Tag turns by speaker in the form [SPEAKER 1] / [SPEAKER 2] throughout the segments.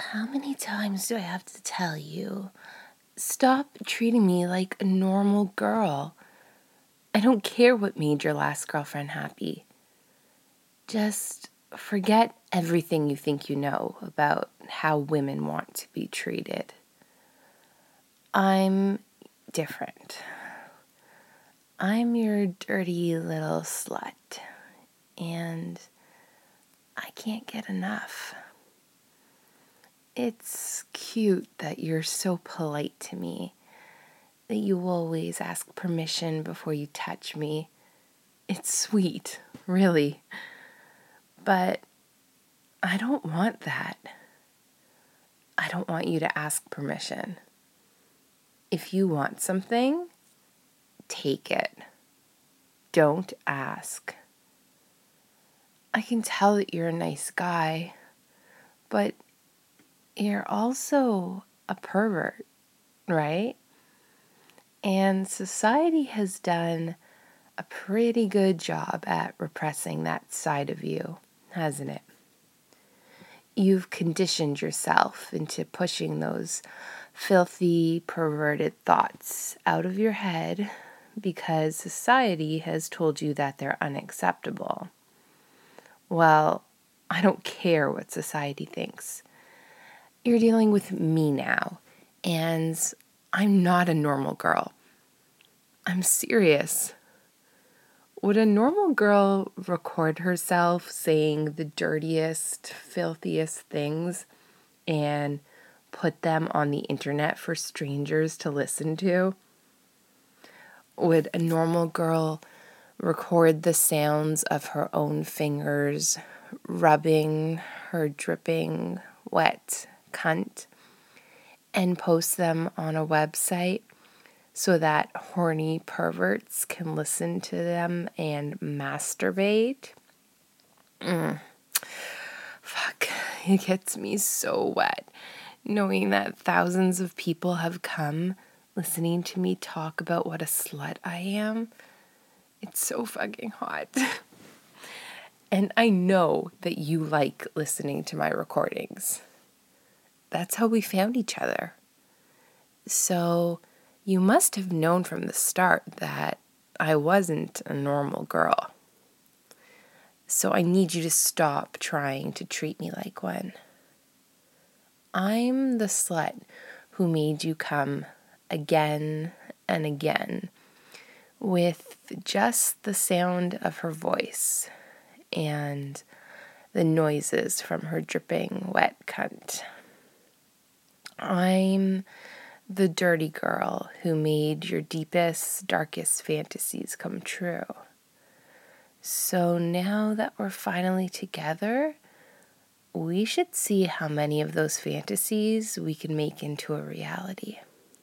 [SPEAKER 1] How many times do I have to tell you? Stop treating me like a normal girl. I don't care what made your last girlfriend happy. Just forget everything you think you know about how women want to be treated. I'm different. I'm your dirty little slut, and I can't get enough. It's cute that you're so polite to me, that you always ask permission before you touch me. It's sweet, really. But I don't want that. I don't want you to ask permission. If you want something, take it. Don't ask. I can tell that you're a nice guy, but you're also a pervert, right? And society has done a pretty good job at repressing that side of you, hasn't it? You've conditioned yourself into pushing those filthy, perverted thoughts out of your head because society has told you that they're unacceptable. Well, I don't care what society thinks. You're dealing with me now, and I'm not a normal girl. I'm serious. Would a normal girl record herself saying the dirtiest, filthiest things and put them on the internet for strangers to listen to? Would a normal girl record the sounds of her own fingers rubbing her dripping, wet cunt and post them on a website so that horny perverts can listen to them and masturbate? Fuck, it gets me so wet knowing that thousands of people have come listening to me talk about what a slut I am. It's so fucking hot. And I know that you like listening to my recordings. That's how we found each other. So you must have known from the start that I wasn't a normal girl. So I need you to stop trying to treat me like one. I'm the slut who made you come again and again with just the sound of her voice and the noises from her dripping wet cunt. I'm the dirty girl who made your deepest, darkest fantasies come true. So now that we're finally together, we should see how many of those fantasies we can make into a reality.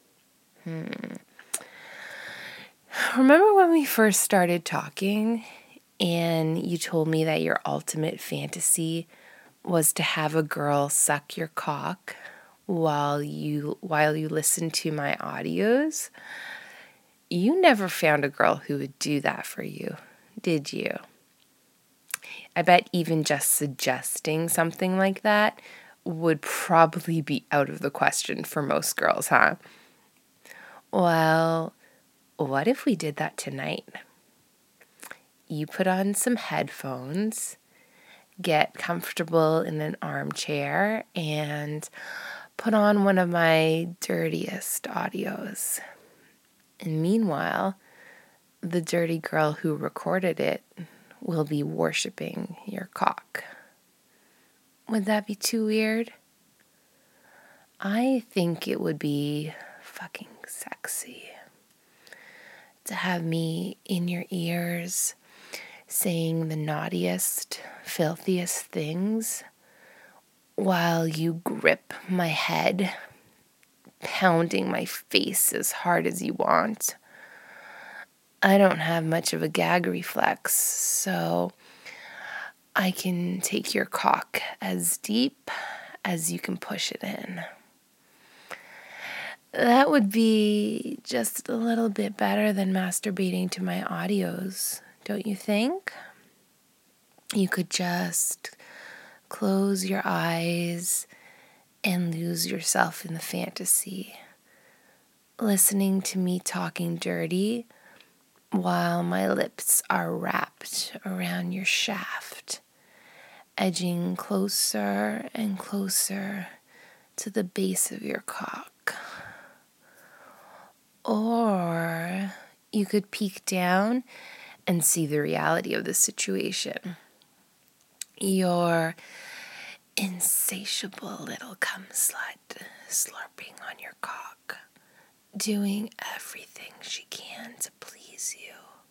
[SPEAKER 1] Remember when we first started talking and you told me that your ultimate fantasy was to have a girl suck your cock while you listen to my audios? You never found a girl who would do that for you, did you? I bet even just suggesting something like that would probably be out of the question for most girls, huh? Well, what if we did that tonight? You put on some headphones, get comfortable in an armchair, and put on one of my dirtiest audios. And meanwhile, the dirty girl who recorded it will be worshiping your cock. Would that be too weird? I think it would be fucking sexy to have me in your ears saying the naughtiest, filthiest things while you grip my head, pounding my face as hard as you want. I don't have much of a gag reflex, so I can take your cock as deep as you can push it in. That would be just a little bit better than masturbating to my audios, don't you think? You could just close your eyes and lose yourself in the fantasy, listening to me talking dirty while my lips are wrapped around your shaft, edging closer and closer to the base of your cock. Or you could peek down and see the reality of the situation. Your insatiable little cum slut slurping on your cock, doing everything she can to please you.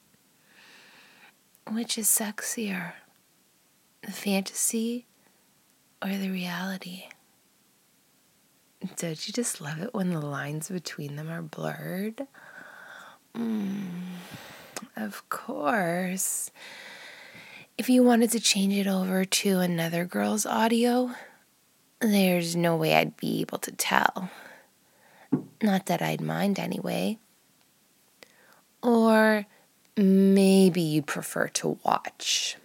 [SPEAKER 1] Which is sexier, the fantasy or the reality? Don't you just love it when the lines between them are blurred? Of course. If you wanted to change it over to another girl's audio, there's no way I'd be able to tell. Not that I'd mind anyway. Or maybe you'd prefer to watch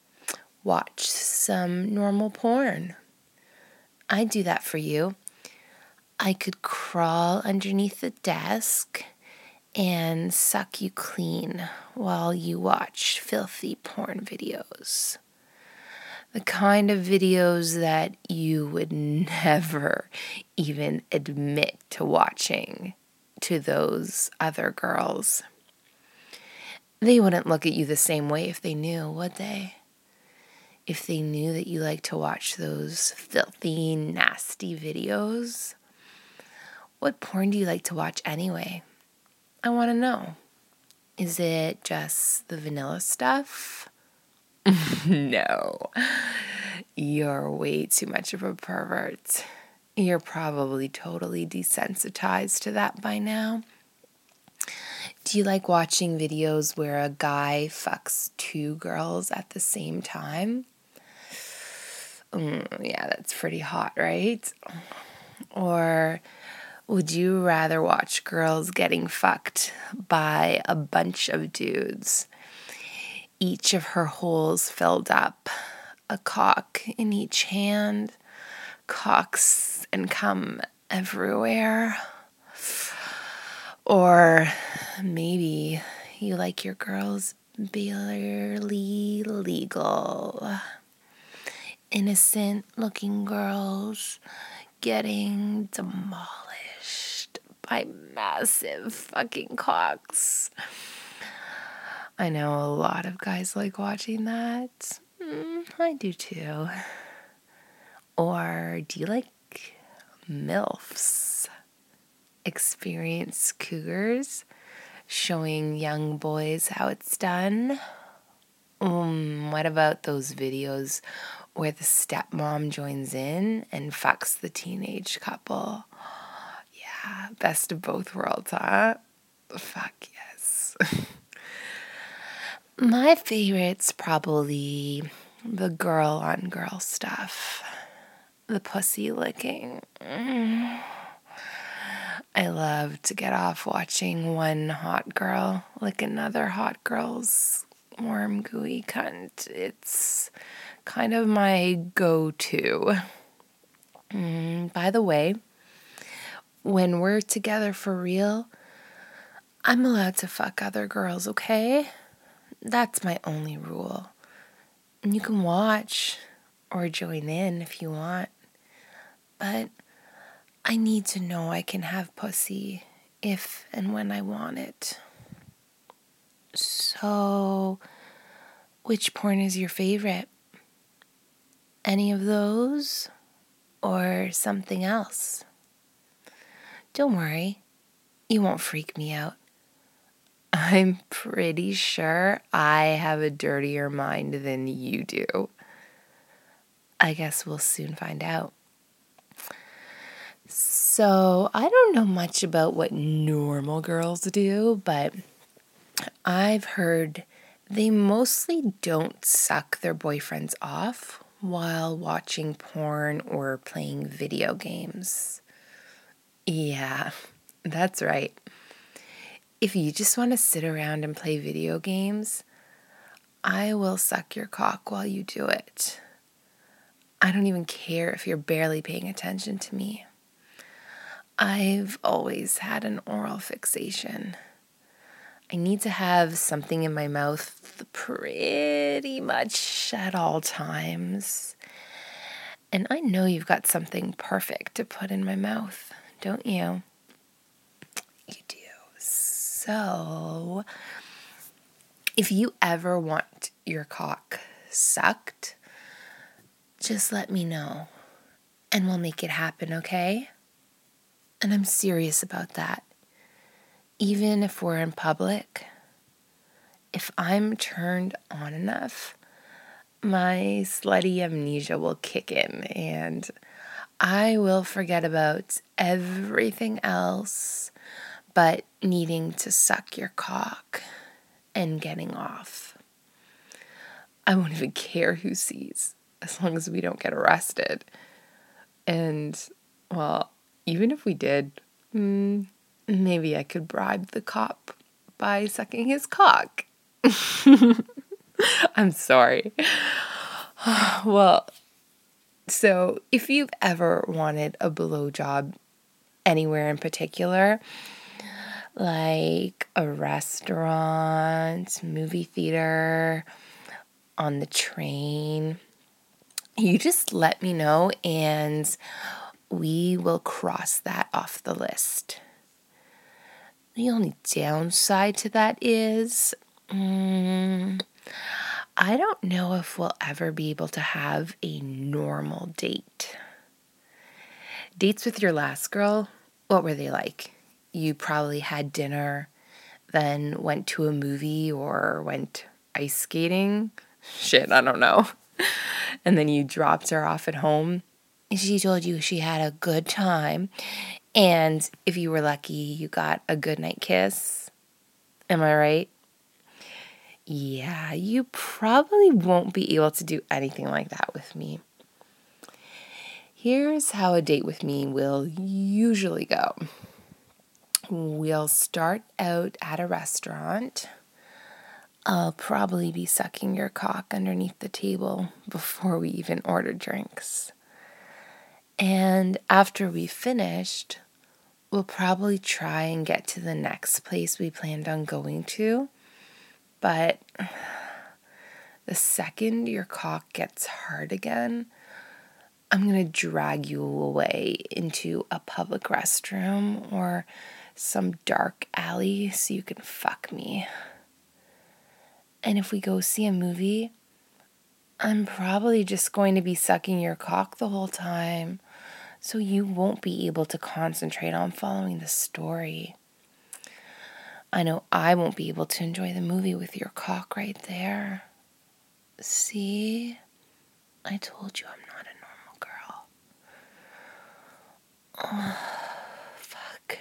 [SPEAKER 1] some normal porn. I'd do that for you. I could crawl underneath the desk and suck you clean while you watch filthy porn videos. The kind of videos that you would never even admit to watching to those other girls. They wouldn't look at you the same way if they knew, would they? If they knew that you like to watch those filthy, nasty videos. What porn do you like to watch anyway? I want to know. Is it just the vanilla stuff? No. You're way too much of a pervert. You're probably totally desensitized to that by now. Do you like watching videos where a guy fucks two girls at the same time? Yeah, that's pretty hot, right? Or would you rather watch girls getting fucked by a bunch of dudes, each of her holes filled up, a cock in each hand, cocks and cum everywhere? Or maybe you like your girls barely legal, innocent-looking girls getting demolished by massive fucking cocks. I know a lot of guys like watching that. I do too. Or do you like MILFs? Experienced cougars showing young boys how it's done? What about those videos where the stepmom joins in and fucks the teenage couple? Yeah, best of both worlds, huh? Fuck yes. My favorite's probably the girl-on-girl stuff. The pussy licking. I love to get off watching one hot girl lick another hot girl's warm, gooey cunt. It's kind of my go-to. By the way, when we're together for real, I'm allowed to fuck other girls, okay? That's my only rule. And you can watch or join in if you want. But I need to know I can have pussy if and when I want it. So, which porn is your favorite? Any of those? Or something else? Don't worry, you won't freak me out. I'm pretty sure I have a dirtier mind than you do. I guess we'll soon find out. So, I don't know much about what normal girls do, but I've heard they mostly don't suck their boyfriends off while watching porn or playing video games. Yeah, that's right. If you just want to sit around and play video games, I will suck your cock while you do it. I don't even care if you're barely paying attention to me. I've always had an oral fixation. I need to have something in my mouth pretty much at all times. And I know you've got something perfect to put in my mouth, don't you? You do. So, if you ever want your cock sucked, just let me know and we'll make it happen, okay? And I'm serious about that. Even if we're in public, if I'm turned on enough, my slutty amnesia will kick in and I will forget about everything else but needing to suck your cock and getting off. I won't even care who sees, as long as we don't get arrested. And, well, even if we did, maybe I could bribe the cop by sucking his cock. I'm sorry. Well, so if you've ever wanted a blowjob anywhere in particular, like a restaurant, movie theater, on the train, you just let me know and we will cross that off the list. The only downside to that is, I don't know if we'll ever be able to have a normal date. Dates with your last girl, what were they like? You probably had dinner, then went to a movie or went ice skating. Shit, I don't know. And then you dropped her off at home. She told you she had a good time. And if you were lucky, you got a goodnight kiss. Am I right? Yeah, you probably won't be able to do anything like that with me. Here's how a date with me will usually go. We'll start out at a restaurant. I'll probably be sucking your cock underneath the table before we even order drinks. And after we finished, we'll probably try and get to the next place we planned on going to. But the second your cock gets hard again, I'm going to drag you away into a public restroom or some dark alley so you can fuck me. And if we go see a movie, I'm probably just going to be sucking your cock the whole time, so you won't be able to concentrate on following the story. I know I won't be able to enjoy the movie with your cock right there. See? I told you I'm not a normal girl. Oh, fuck.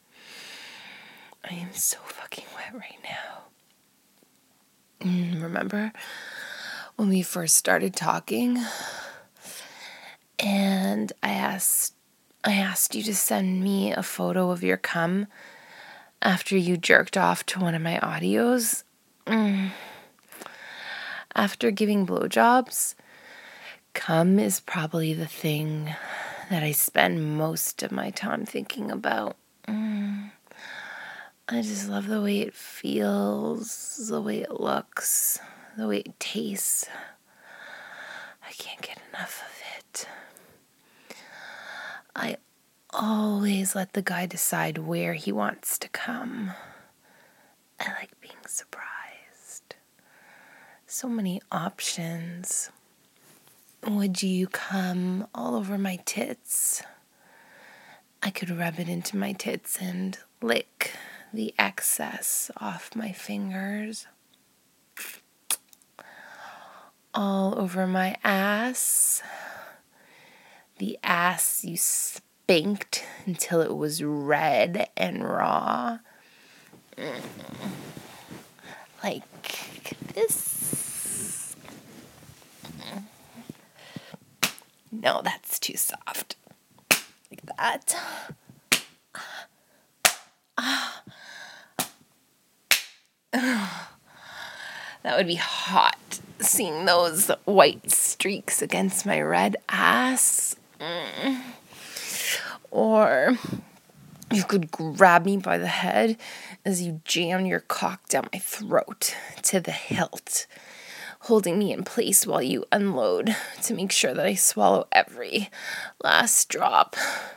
[SPEAKER 1] I am so fucking wet right now. Remember when we first started talking and I asked you to send me a photo of your cum after you jerked off to one of my audios? After giving blowjobs, cum is probably the thing that I spend most of my time thinking about. I just love the way it feels, the way it looks, the way it tastes. I can't get enough of it. I always let the guy decide where he wants to come. I like being surprised. So many options. Would you come all over my tits? I could rub it into my tits and lick the excess off my fingers. All over my ass. The ass you spanked until it was red and raw. Like this. No, that's too soft. Like that. That would be hot. seeing those white streaks against my red ass. Or you could grab me by the head as you jam your cock down my throat to the hilt, holding me in place while you unload to make sure that I swallow every last drop.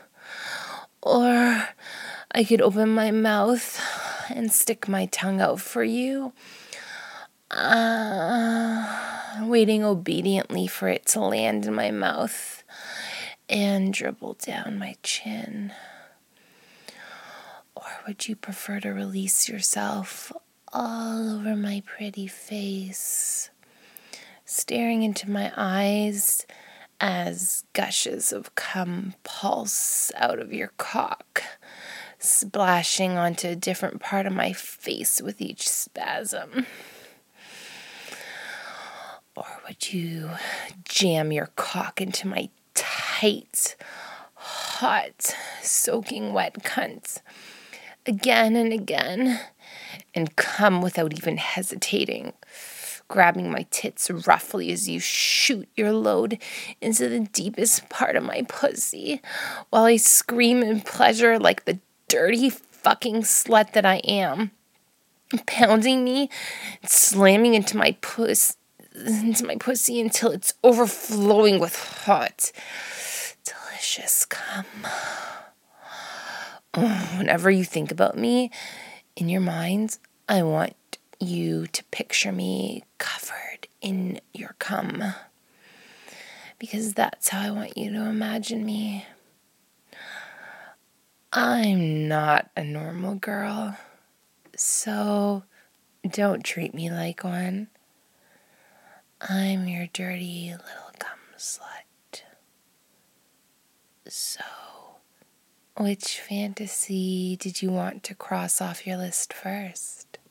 [SPEAKER 1] Or I could open my mouth and stick my tongue out for you, waiting obediently for it to land in my mouth and dribble down my chin. Or would you prefer to release yourself all over my pretty face, staring into my eyes as gushes of cum pulse out of your cock, splashing onto a different part of my face with each spasm? Or would you jam your cock into my tight, hot, soaking wet cunt again and again and come without even hesitating, grabbing my tits roughly as you shoot your load into the deepest part of my pussy while I scream in pleasure like the dirty fucking slut that I am, pounding me, slamming into my pussy until it's overflowing with hot, delicious cum. Whenever you think about me in your mind, I want you to picture me covered in your cum, because that's how I want you to imagine me. I'm not a normal girl, so don't treat me like one. I'm your dirty little cum slut. So, which fantasy did you want to cross off your list first?